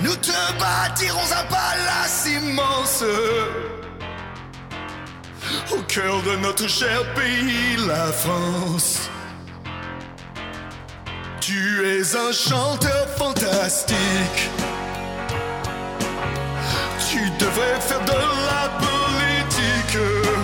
Nous te bâtirons un palace immense au cœur de notre cher pays, la France. Tu es un chanteur fantastique. Tu devrais faire de la politique.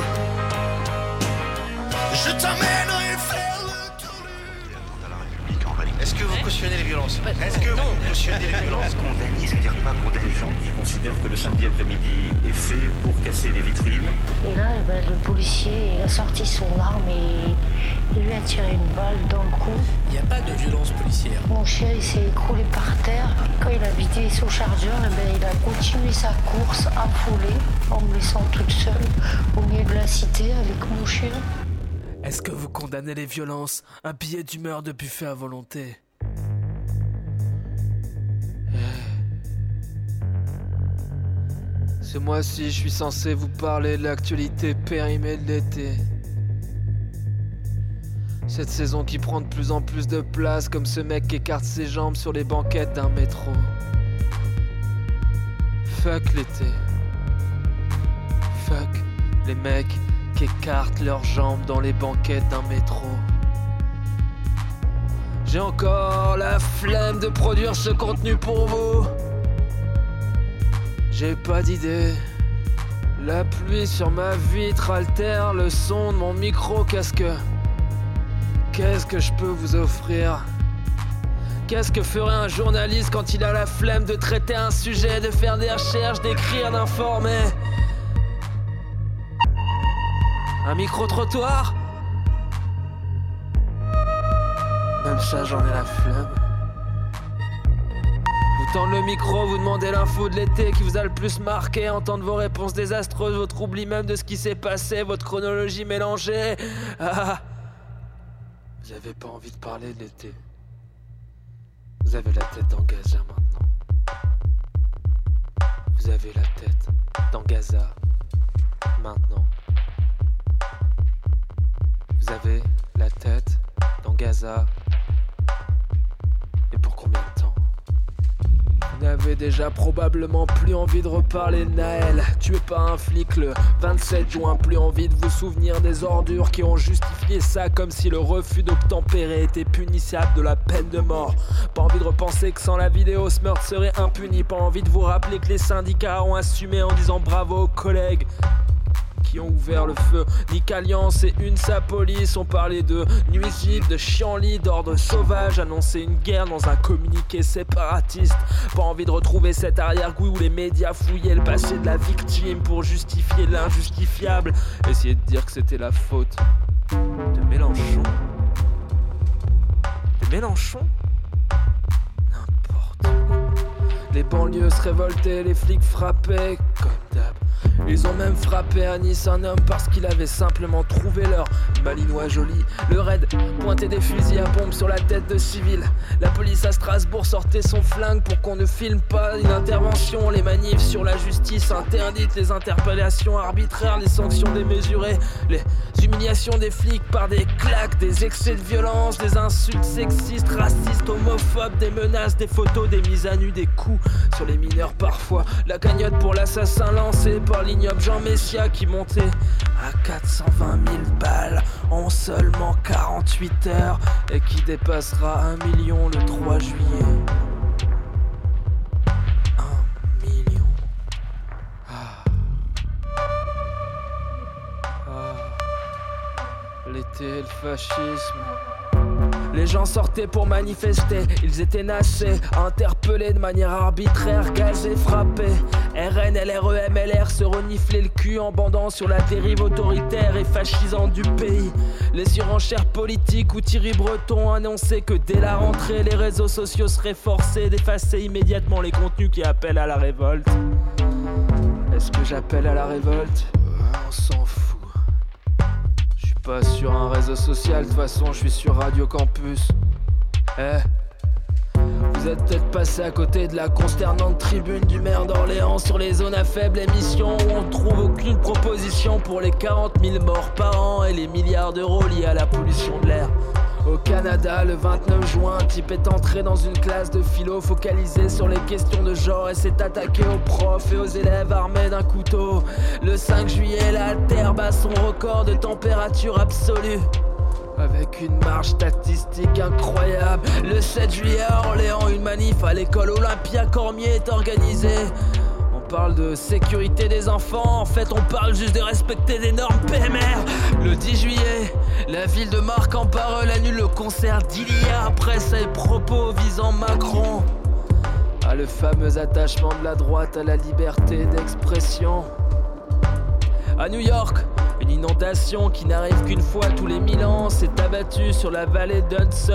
Je t'emmènerai faire le tour de la République en réalité. Est-ce que vous cautionnez les violences? Est-ce que vous cautionnez les violences? Condamner, c'est-à-dire pas condamner les gens qui considèrent que le samedi après-midi est fait pour casser les vitrines. Et là, le policier il a sorti son arme et il lui a tiré une balle dans le cou. Il n'y a pas de violence policière. Mon chien il s'est écroulé par terre. Quand il a vidé son chargeur, il a continué sa course affolée en me laissant toute seule au milieu de la cité avec mon chien. Est-ce que vous condamnez les violences? Un billet d'humeur de buffet à volonté. Ce mois-ci, je suis censé vous parler de l'actualité périmée de l'été. Cette saison qui prend de plus en plus de place, comme ce mec qui écarte ses jambes sur les banquettes d'un métro. Fuck l'été. Fuck les mecs qui écartent leurs jambes dans les banquettes d'un métro. J'ai encore la flemme de produire ce contenu pour vous. J'ai pas d'idée. La pluie sur ma vitre altère le son de mon micro-casque. Qu'est-ce que je peux vous offrir? Qu'est-ce que ferait un journaliste quand il a la flemme de traiter un sujet, de faire des recherches, d'écrire, d'informer? Un micro-trottoir? Même ça, j'en ai la flemme. Vous tendez le micro, vous demandez l'info de l'été qui vous a le plus marqué, entendre vos réponses désastreuses, votre oubli même de ce qui s'est passé, votre chronologie mélangée. Ah. Vous avez pas envie de parler de l'été. Vous avez la tête dans Gaza maintenant. Vous avez la tête dans Gaza maintenant. Vous avez la tête dans Gaza. Et pour combien de temps? Vous n'avez déjà probablement plus envie de reparler de Naël. Tuez pas un flic le 27 juin. Plus envie de vous souvenir des ordures qui ont justifié ça, comme si le refus d'obtempérer était punissable de la peine de mort. Pas envie de repenser que sans la vidéo ce meurtre serait impuni. Pas envie de vous rappeler que les syndicats ont assumé en disant bravo aux collègues qui ont ouvert le feu. Nick Alliance et UNSA Police ont parlé de nuisibles, de chienlit, d'ordre sauvage, annoncé une guerre dans un communiqué séparatiste. Pas envie de retrouver cet arrière-goût où les médias fouillaient le passé de la victime pour justifier l'injustifiable. Essayer de dire que c'était la faute de Mélenchon. De Mélenchon? N'importe quoi. Les banlieues se révoltaient, les flics frappaient, comme d'hab. Ils ont même frappé à Nice un homme parce qu'il avait simplement trouvé leur malinois joli. Le raid pointait des fusils à pompe sur la tête de civils. La police à Strasbourg sortait son flingue pour qu'on ne filme pas une intervention. Les manifs sur la justice interdites, les interpellations arbitraires, les sanctions démesurées, les humiliations des flics par des claques, des excès de violence, des insultes sexistes, racistes, homophobes, des menaces, des photos, des mises à nu, des coups sur les mineurs parfois. La cagnotte pour l'assassin lancée par l'ignoble Jean Messia qui montait à 420 000 balles en seulement 48 heures et qui dépassera 1 million le 3 juillet. 1 million. L'été et le fascisme. Les gens sortaient pour manifester, ils étaient nassés, interpellés de manière arbitraire, gazés, frappés. RN, LRE, MLR se reniflaient le cul en bandant sur la dérive autoritaire et fascisante du pays. Les surenchères politiques où Thierry Breton annonçait que dès la rentrée, les réseaux sociaux seraient forcés d'effacer immédiatement les contenus qui appellent à la révolte. Est-ce que j'appelle à la révolte? On s'en fout. Pas sur un réseau social, de toute façon je suis sur Radio Campus. Vous êtes peut-être passé à côté de la consternante tribune du maire d'Orléans sur les zones à faible émission où on ne trouve aucune proposition pour les 40 000 morts par an et les milliards d'euros liés à la pollution de l'air. Au Canada, le 29 juin, un type est entré dans une classe de philo focalisée sur les questions de genre et s'est attaqué aux profs et aux élèves armés d'un couteau. Le 5 juillet, la Terre bat son record de température absolue, avec une marge statistique incroyable. Le 7 juillet à Orléans, une manif à l'école Olympia Cormier est organisée. On parle de sécurité des enfants, en fait on parle juste de respecter des normes PMR. Le 10 juillet, la ville de Marc-en-Barœul annule le concert d'Ilia après ses propos visant Macron. Ah, le fameux attachement de la droite à la liberté d'expression. À New York, une inondation qui n'arrive qu'une fois tous les 1000 ans s'est abattue sur la vallée d'Hudson.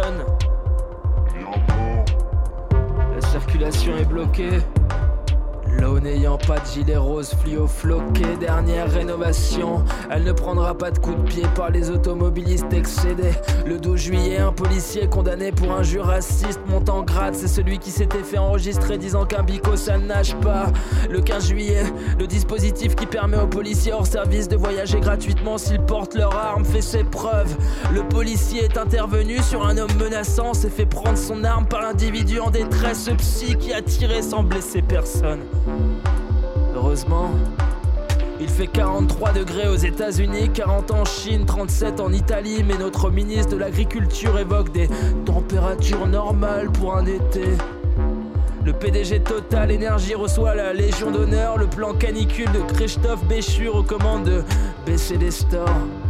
La circulation est bloquée. L'eau n'ayant pas de gilet rose fluo floqué, dernière rénovation. Elle ne prendra pas de coups de pied par les automobilistes excédés. Le 12 juillet, un policier condamné pour injure raciste monte en grade. C'est celui qui s'était fait enregistrer disant qu'un bico ça ne nage pas. Le 15 juillet, le dispositif qui permet aux policiers hors service de voyager gratuitement s'ils portent leur arme fait ses preuves. Le policier est intervenu sur un homme menaçant, s'est fait prendre son arme par l'individu en détresse psy qui a tiré sans blesser personne. Heureusement, il fait 43 degrés aux États-Unis, 40 en Chine, 37 en Italie, mais notre ministre de l'Agriculture évoque des températures normales pour un été. Le PDG Total Énergie reçoit la Légion d'honneur. Le plan canicule de Christophe Béchu recommande de baisser les stores.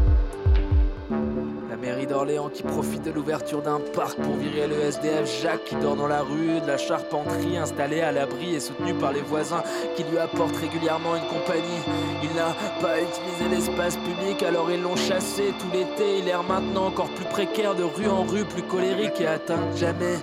La mairie d'Orléans qui profite de l'ouverture d'un parc pour virer le SDF Jacques qui dort dans la rue, de la charpenterie installée à l'abri et soutenue par les voisins qui lui apportent régulièrement une compagnie. Il n'a pas utilisé l'espace public alors ils l'ont chassé tout l'été. Il erre maintenant encore plus précaire de rue en rue, plus colérique et atteint jamais.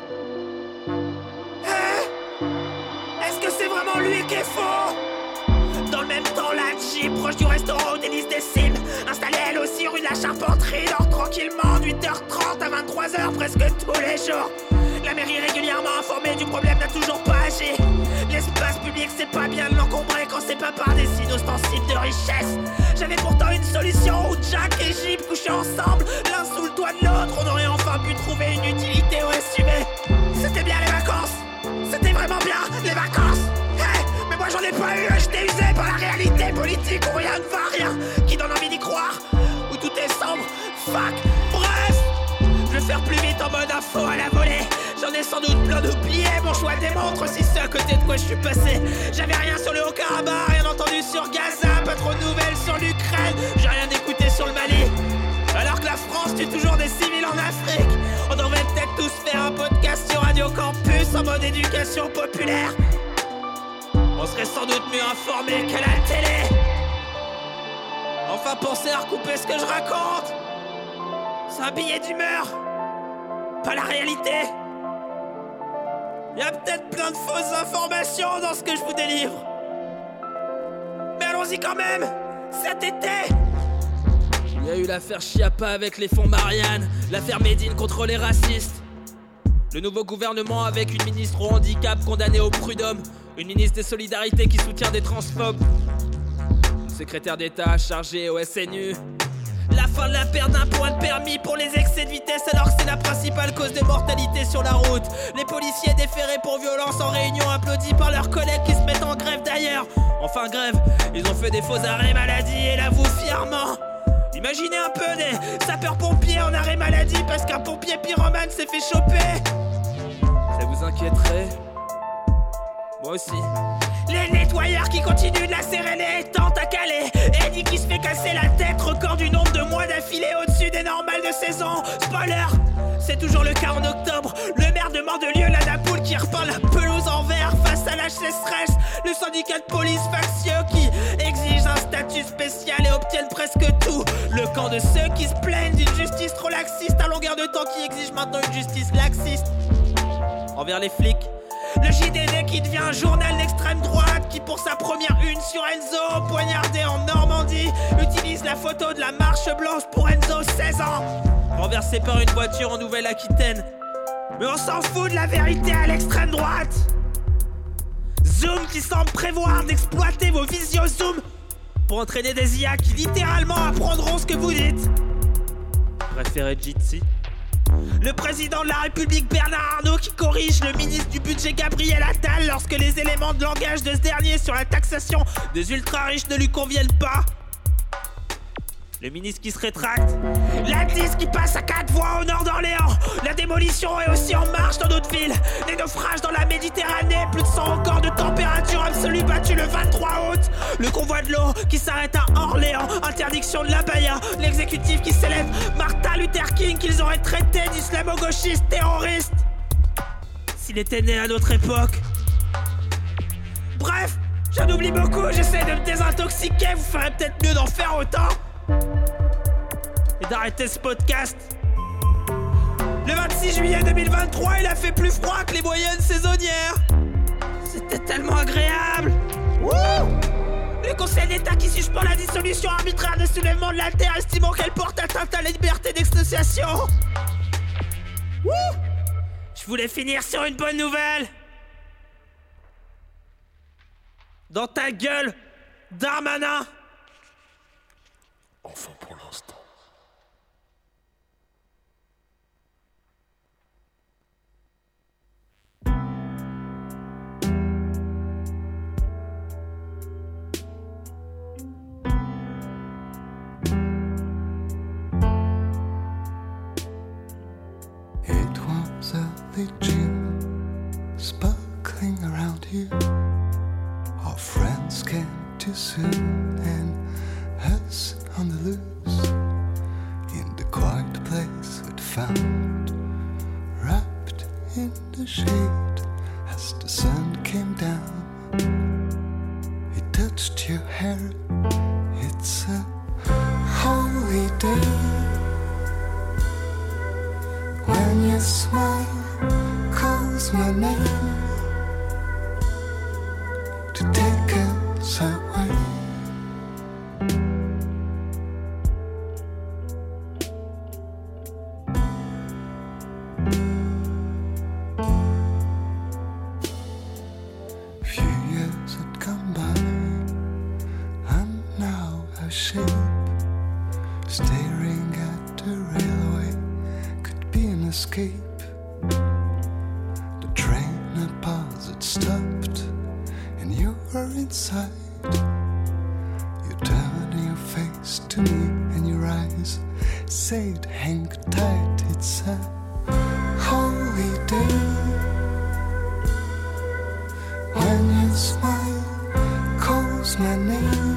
Est-ce que c'est vraiment lui qui est faux? Dans le même temps, la Jeep, proche du restaurant où Denise décime, installée elle aussi rue de la Charpenterie, dort tranquillement d'8h30 à 23h presque tous les jours. La mairie régulièrement informée du problème n'a toujours pas agi. L'espace public c'est pas bien de l'encombrer quand c'est pas par des signes ostensibles de richesse. J'avais pourtant une solution où Jack et Jeep couchaient ensemble, l'un sous le toit de l'autre. On aurait enfin pu trouver une utilité au SUV. C'était bien les vacances, c'était vraiment bien les vacances. Hey, mais moi j'en ai pas eu, j'étais usé par la réalité politique où rien ne va, rien qui donne envie d'y croire, où tout est sombre, fuck, bref. Je vais faire plus vite en mode info à la volée. J'en ai sans doute plein d'oubliés, mon choix démontre aussi ce à côté de quoi je suis passé. J'avais rien sur le Haut-Karabakh, rien entendu sur Gaza, pas trop de nouvelles sur l'Ukraine, j'ai rien écouté sur le Mali. Alors que la France tue toujours des civils en Afrique, on devrait peut-être tous faire un podcast sur Radio Campus en mode éducation populaire. On serait sans doute mieux informés qu'à la télé. Enfin pensez à recouper ce que je raconte. C'est un billet d'humeur, pas la réalité. Y'a peut-être plein de fausses informations dans ce que je vous délivre, mais allons-y quand même, cet été. Il y a eu l'affaire Chiappa avec les fonds Marianne, l'affaire Médine contre les racistes, le nouveau gouvernement avec une ministre au handicap condamnée au prud'homme, une ministre des solidarités qui soutient des transphobes, une secrétaire d'État chargée au SNU. La fin de la perte d'un point de permis pour les excès de vitesse alors que c'est la principale cause de mortalité sur la route. Les policiers déférés pour violence en réunion applaudis par leurs collègues qui se mettent en grève d'ailleurs. Enfin grève, ils ont fait des faux arrêts maladie et l'avouent fièrement. Imaginez un peu des sapeurs-pompiers en arrêt maladie parce qu'un pompier pyromane s'est fait choper. Ça vous inquiéterait? Moi aussi. Les nettoyeurs qui continuent de lacérer les tentes à Calais. Eddie qui se fait casser la tête, record du nombre de mois d'affilée au-dessus des normales de saison. Spoiler, c'est toujours le cas en octobre. Le maire de Mandelieu, la Napoule qui repeint la pelouse en vert face à l'HC-Stress. Le syndicat de police factieux qui exige un statut spécial et obtiennent presque tout. Le camp de ceux qui se plaignent d'une justice trop laxiste à longueur de temps qui exige maintenant une justice laxiste envers les flics. Le JDD qui devient un journal d'extrême droite qui pour sa première une sur Enzo, poignardé en Normandie, utilise la photo de la marche blanche pour Enzo 16 ans, renversé par une voiture en Nouvelle-Aquitaine. Mais on s'en fout de la vérité à l'extrême droite. Zoom qui semble prévoir d'exploiter vos visio-zoom pour entraîner des IA qui littéralement apprendront ce que vous dites. Préférez Jitsi? Le président de la République Bernard Arnault qui corrige le ministre du budget Gabriel Attal lorsque les éléments de langage de ce dernier sur la taxation des ultra-riches ne lui conviennent pas. Le ministre qui se rétracte. La 10 qui passe à 4 voies au nord d'Orléans. La démolition est aussi en marche dans d'autres villes. Des naufrages dans la Méditerranée. Plus de 100 records de température absolue battus le 23 août. Le convoi de l'eau qui s'arrête à Orléans. Interdiction de l'abaya. L'exécutif qui s'élève Martin Luther King qu'ils auraient traité d'islamo-gauchiste terroriste. S'il était né à notre époque. Bref, j'en oublie beaucoup. J'essaie de me désintoxiquer. Vous ferez peut-être mieux d'en faire autant. Et d'arrêter ce podcast. Le 26 juillet 2023, il a fait plus froid que les moyennes saisonnières. C'était tellement agréable. Wouh! Le Conseil d'État qui suspend la dissolution arbitraire des soulèvements de la Terre, estimant qu'elle porte atteinte à la liberté d'association. Wouh! Je voulais finir sur une bonne nouvelle. Dans ta gueule, Darmanin. Enfin pour l'instant. It was early June, sparkling around here. Our friends came too soon and us on the loose. In the quiet place we'd found, wrapped in the shade as the sun came down. He touched your hair, it's a holy day. When your smile calls my name to take us away. Few years had gone by, I'm now a shape, staring at the railway. Could be an escape. The train opposite stopped, and you were inside. You turned your face to me, and your eyes said, "Hang tight, it's a holy day." When your smile calls my name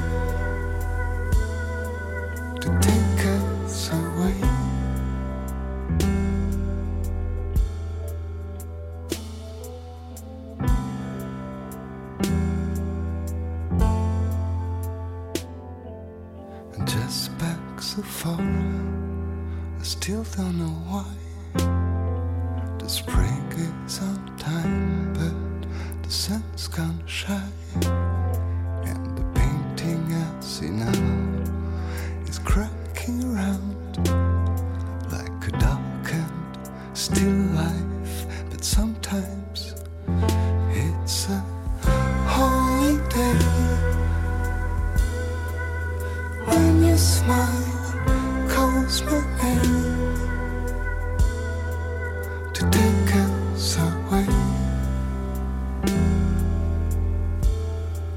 to take us away. And just back so far, I still don't know why. The spring is on time, but the sun's gone shy. And the painting I see now is cracking around like a darkened still life. But sometimes it's a holy day. When your smile calls my name to take us away.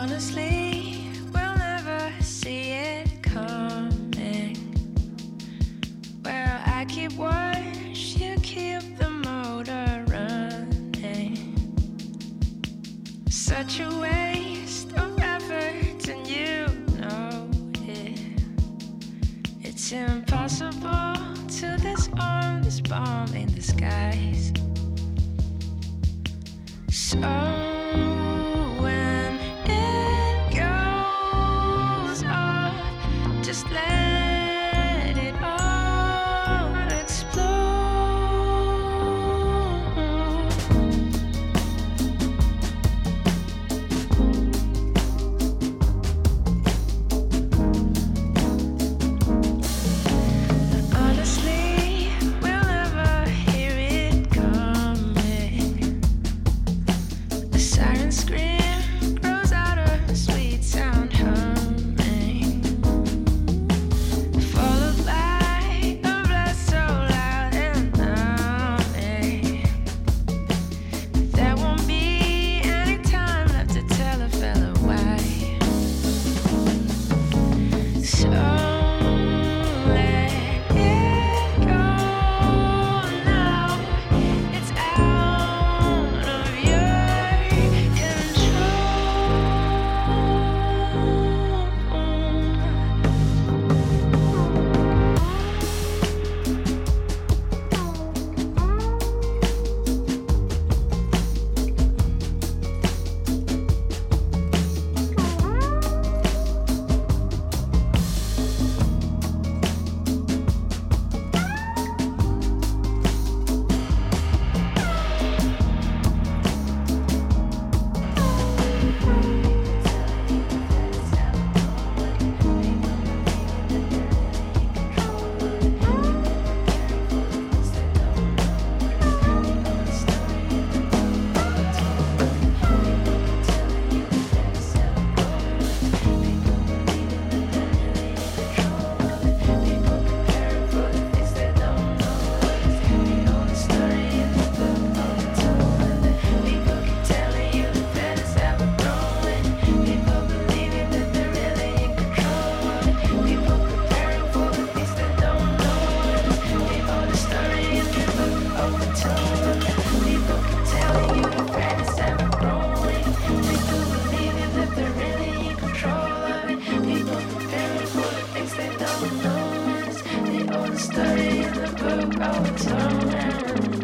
Honestly, we'll never see it coming. Well, I keep watch, you keep the motor running. Such a waste of effort, and you know it. It's impossible to disarm this bomb in disguise. So when it goes off, just let it all explode. Honestly, we'll never hear it coming. The siren scream grows out of a sweet sound humming, followed by a blast so loud and numbing. There won't be any time left to tell a fella why. So let it go now. It's out of your story in the book of atonement.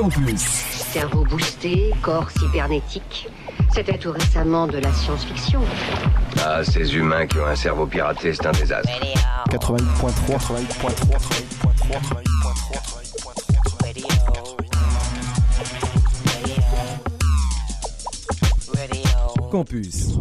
Campus. Cerveau boosté, corps cybernétique. C'était tout récemment de la science-fiction. Ah, ces humains qui ont un cerveau piraté, c'est un désastre. 88.3. Campus.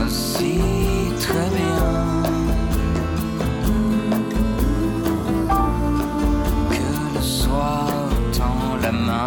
aussi très bien que le soir tend la main.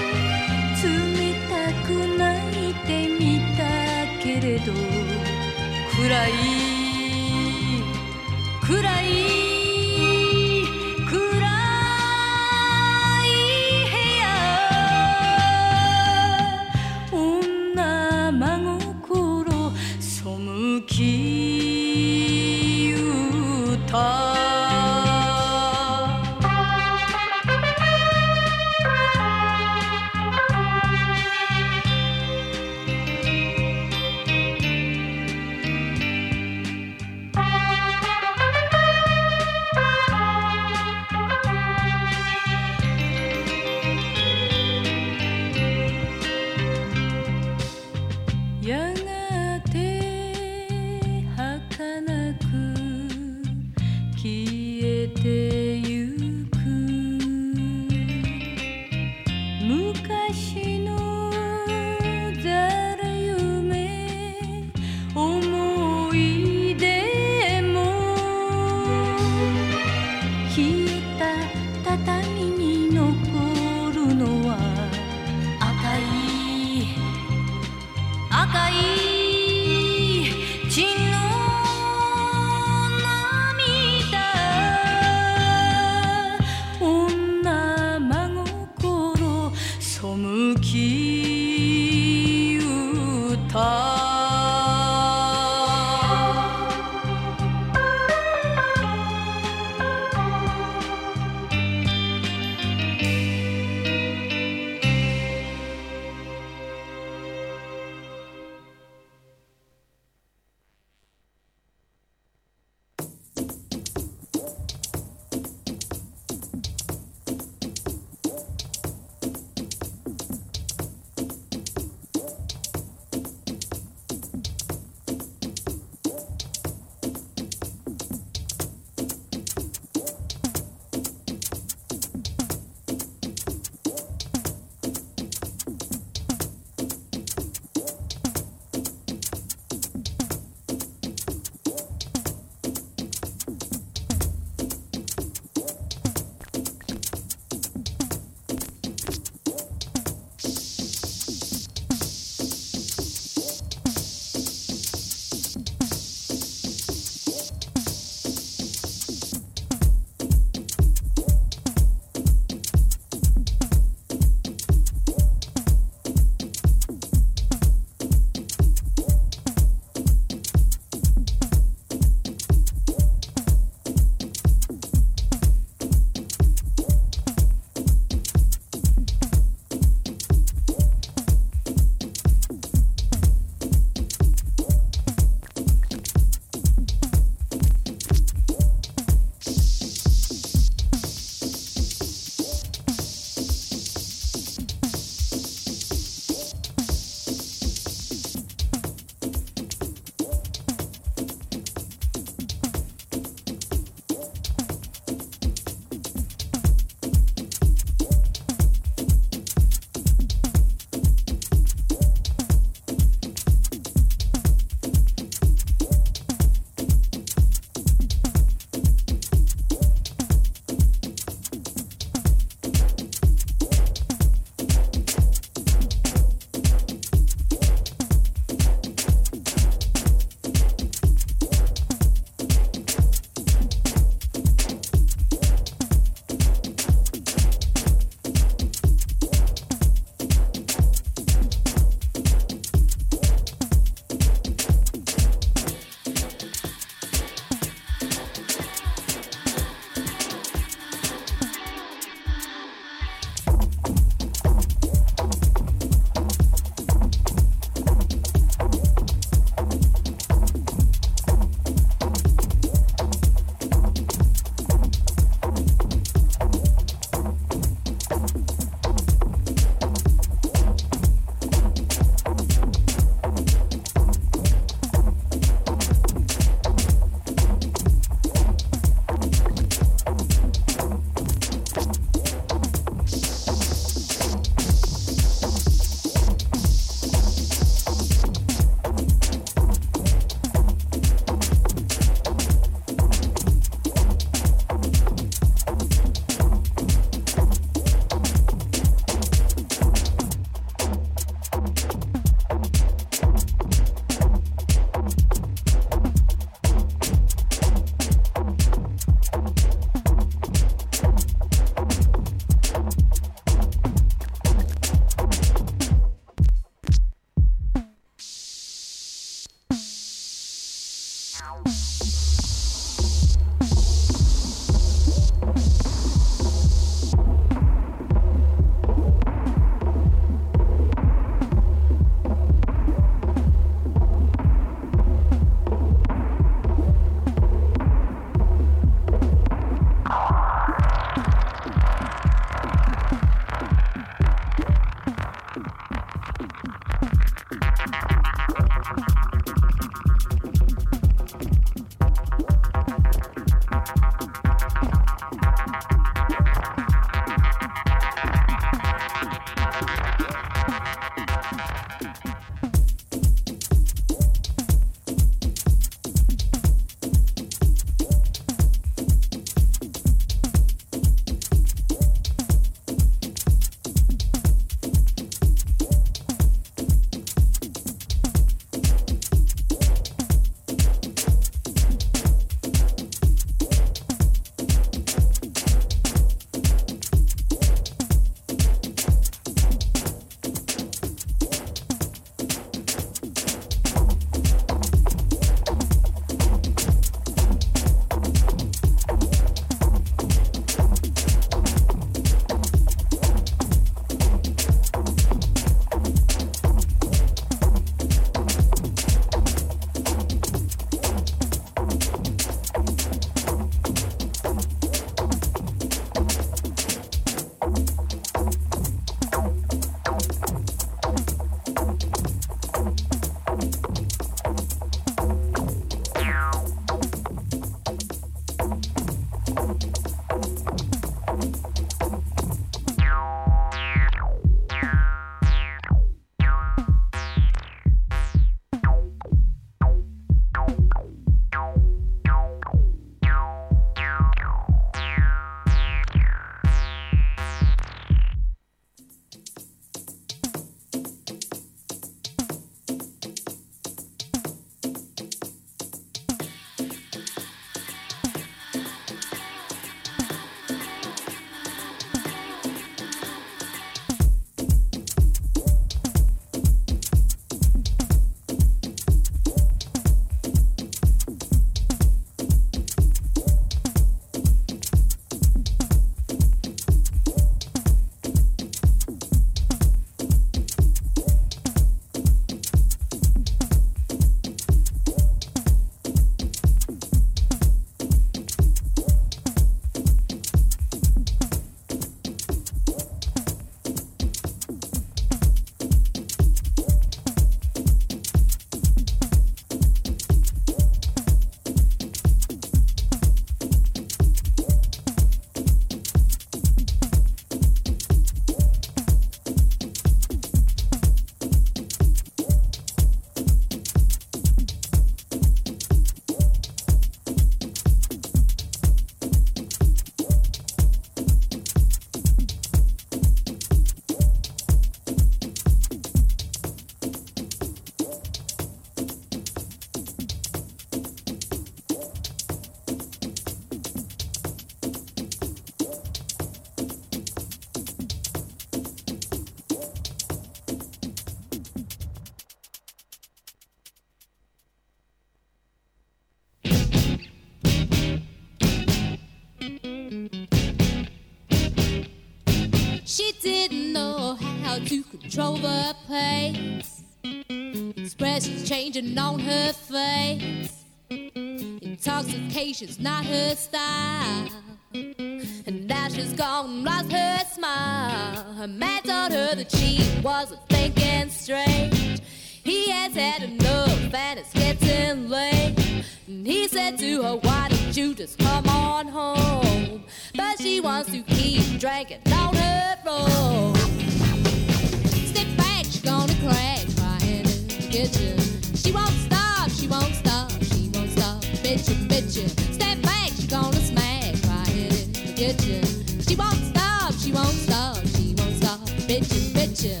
She didn't know how to control the pace. Expressions changing on her face. Intoxication's not her style. And now she's gone, lost her smile. Her man told her that she wasn't thinking straight. He has had enough and it's getting late. And he said to her, why don't you just come on home? But she wants to keep drinking down her road. Step back, she's gonna crash crying in the kitchen. She won't stop, she won't stop, she won't stop bitchin', bitchin'. Step back, she's gonna smash crying in the kitchen. She won't stop, she won't stop, she won't stop bitchin', bitchin'.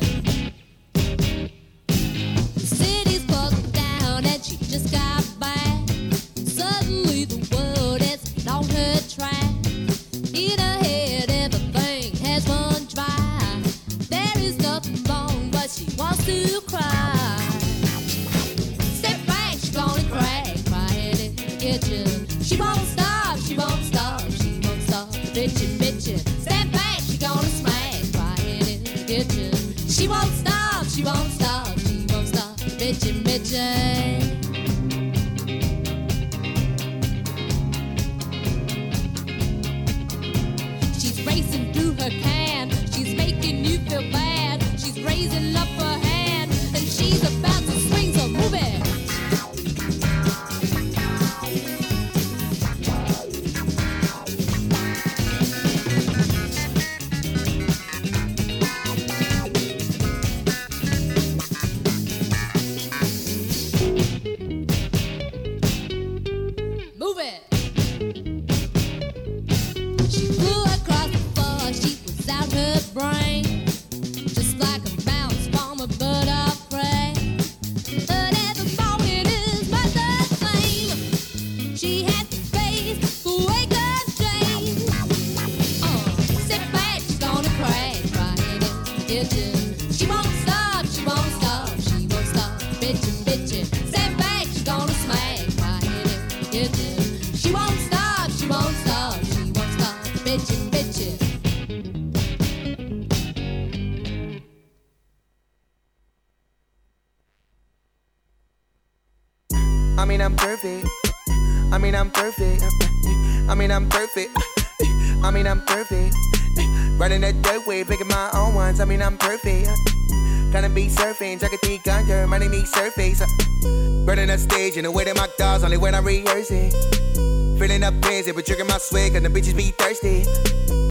And she just got back. Suddenly the world is on her track. In her head everything has run dry. There is nothing wrong but she wants to cry. Step back, she's gonna crack, crying in the kitchen. She won't stop, she won't stop, she won't stop bitchin', bitchin'. Step back, she's gonna smash, crying in the kitchen. She won't stop, she won't stop, she won't stop bitchin', bitchin'. Racing through her can, she's making you feel bad. She's raising up her hand, and she's about to swing, so move it. Move it. She flew across the floor, she was out her brain, just like a mouse from a bird of prey. But every moment is much the same. She has to face the wake of shame. Sit back, she's gonna crash right in the kitchen. She won't stop, she won't stop, she won't stop bitchin', bitchin'. Sit back, she's gonna smash right in the kitchen. She won't stop, she won't stop, she won't stop bitchin', bitchin'. I mean I'm perfect. I mean I'm perfect. I mean I'm perfect. I mean I'm perfect. Riding that dirt wave, making my own ones. I mean I'm perfect. Gonna be surfing, jacket the gunner, minding the surface. Burning the stage in the way that my dolls, only when I'm rehearsing. Filling up pins, but tricking my swig, and the bitches be thirsty.